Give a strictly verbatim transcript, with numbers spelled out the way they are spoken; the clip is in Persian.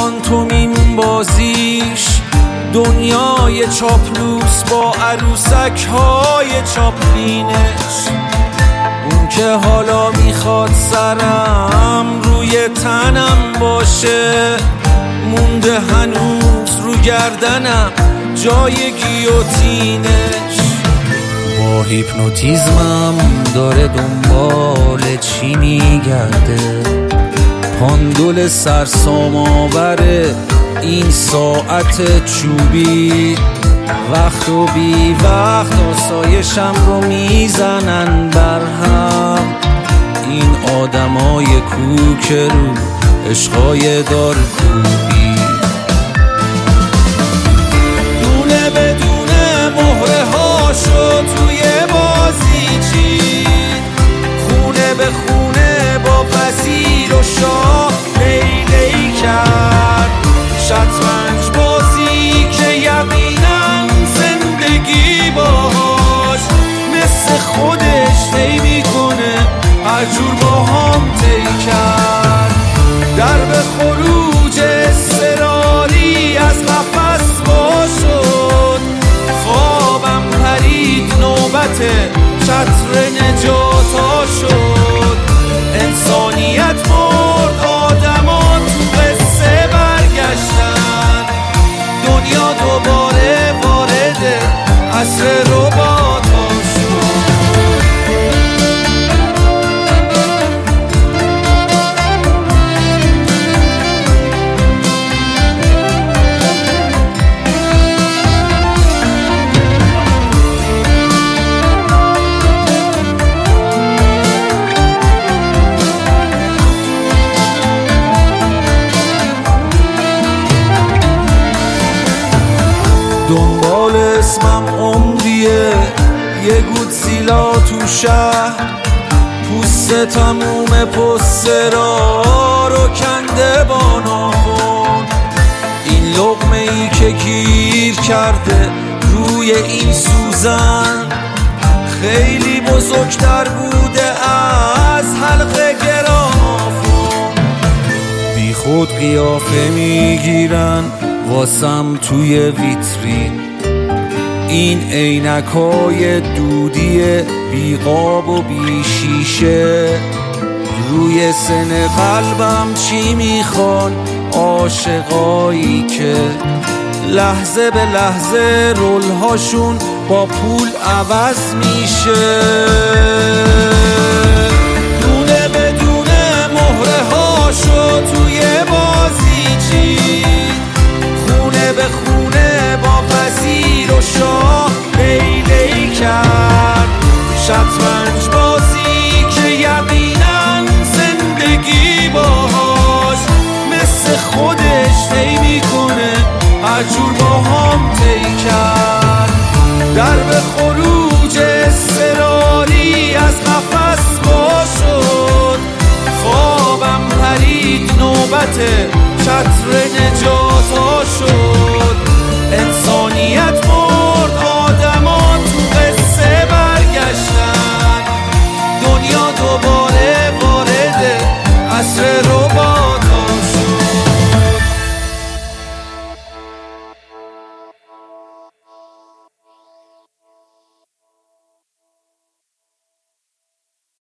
پانتومیم بازیش، دنیای چاپلوس با عروسک های چاپلینش. اون که حالا میخواد سرم روی تنم باشه، مونده هنوز رو گردنم جای گیوتینش. با هیپنوتیزمم داره دنبال چی میگرده، پاندول سرسام آوره این ساعت چوبی. وقت و بی وقت آسایشم رو میزنن برهم، این آدمای کوکرو عشقای دار کوبی. دونه بدونه مهره هاشو توی بازی چید، خونه به خونه با وزیر و شاه لیلی کرد. شطرنج بازی که یقینا زندگی باهاش مثل خودش طی میکنه، هر جور با هم طی کرد. در به خروج اضطراری از قفس وا شد، خوابم پرید نوبت چتر نجاتا شد. انسانیت مرد، آدما تو قصه برگشتن، دنیا دوباره وارد عصر رباتا شد. دنبال اسمم عمریه، یه گودزیلا تو شهر، پوست تموم پسترا رو کنده با ناخن. این لقمه ای که گیر کرده روی این سوزن، خیلی بزرگتر بوده از حلقه گرافون. بی خود قیافه میگیرن واسم توی ویترین، این عینکای دودی بی قاب و بی شیشه. روی سن قلبم چی میخوان عاشقایی که لحظه به لحظه رولهاشون با پول عوض میشه. دونه به دونه مهره هاشو توی بازی چید، خونه به خونه با وزیر و شاه لیلی کرد. شطرنج بازی که یقینا زندگی باهاش مثل خودش طی میکنه، هر جور با هم طی کرد. در به خروج اضطراری از قفس وا شد، خوابم پرید نوبت چتر نجات